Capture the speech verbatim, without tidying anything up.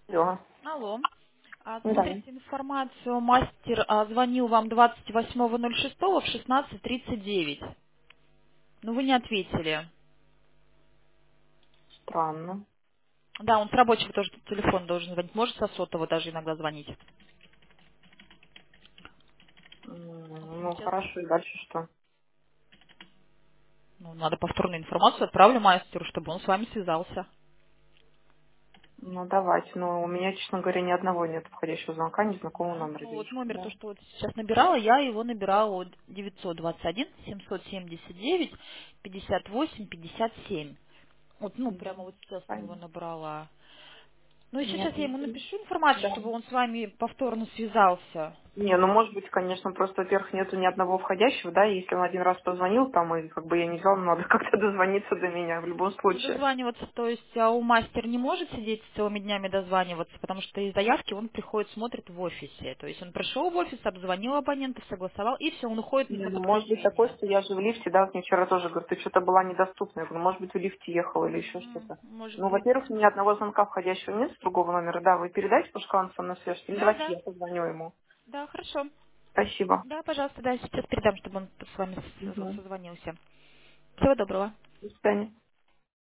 Алло. Алло. А, Да. смотрите информацию. Мастер а, звонил вам двадцать восьмого ноль шестого в шестнадцать тридцать девять. Но вы не ответили. Странно. Да, он с рабочего тоже телефон должен звонить. Может, со сотового даже иногда звонить. Вот М, он Ну, сейчас... хорошо, и дальше что? Ну, надо повторную информацию отправлю мастеру, чтобы он с вами связался. Ну, давайте. Но у меня, честно говоря, ни одного нет входящего звонка, незнакомого Да. номера Ну вот девочка. номер, то, Да. что вот сейчас набирала, я его набирала от девятьсот двадцать один семьсот семьдесят девять пятьдесят восемь пятьдесят семь. Вот, ну, прямо Мгм. вот сейчас на него Понятно. набрала. Ну, и сейчас Нет, я ему ничего. напишу информацию, Да. чтобы он с вами повторно связался. Не, ну, может быть, конечно, просто, во-первых, нету ни одного входящего, да, и если он один раз позвонил там, и как бы я не взяла, но надо как-то дозвониться до меня в любом Ну, случае. дозваниваться, то есть, а у мастер не может сидеть целыми днями дозваниваться, потому что из заявки он приходит, смотрит в офисе. То есть он пришел в офис, обзвонил абонентов, согласовал, и все, он уходит Не, на ну, может быть такое, подключение. что я же в лифте, да, вот мне вчера тоже, говорю, ты что-то была недоступна. Я говорю, может быть, в лифте ехала или еще М, что-то. Может Ну, быть. во-первых, ни одного звонка входящего нет с другого номера. Да, вы передайте, пожалуйста, он со мной свяжется. Или Да, давайте да, я позвоню ему. да, хорошо. Спасибо. Да, пожалуйста, да, сейчас передам, чтобы он с вами с- Угу. созвонился. Всего доброго. До свидания.